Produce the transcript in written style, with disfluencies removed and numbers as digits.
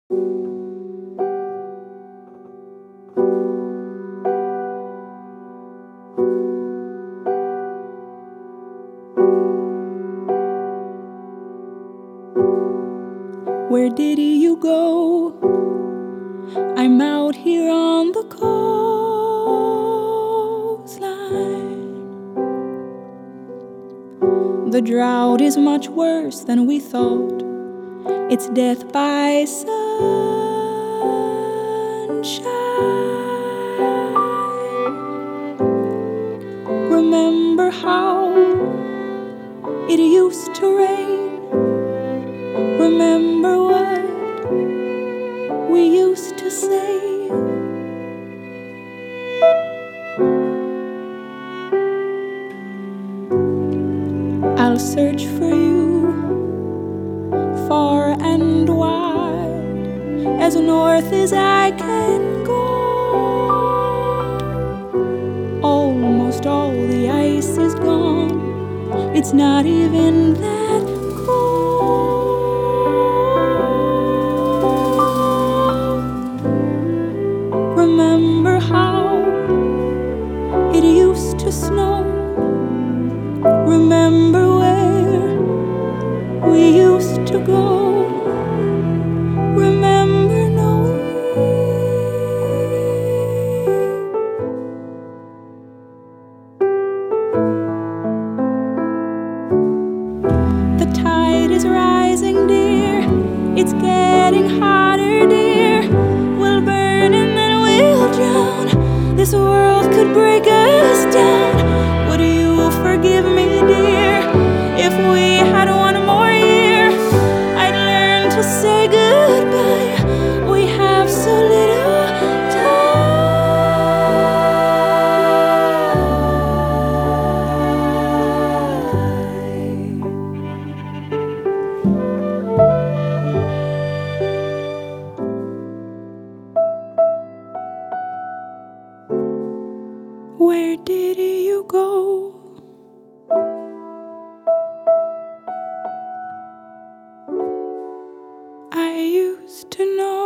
Where did you go? I'm out here on the coastline. The drought is much worse than we thought. It's death by sunshine. Remember how it used to rain? Remember what we used to say? I'll search for you far and wide, as north as I can go. Almost all the ice is gone. It's not even that cold. Remember how it used to snow? Remember where we used to go? Remember knowing the tide is rising, dear. It's getting hotter, dear. We'll burn and then we'll drown. This world could break us down. Would you forgive me, dear, if we had one more year? I'd learn to say goodbye. We have so little time. Where did you go? I used to know.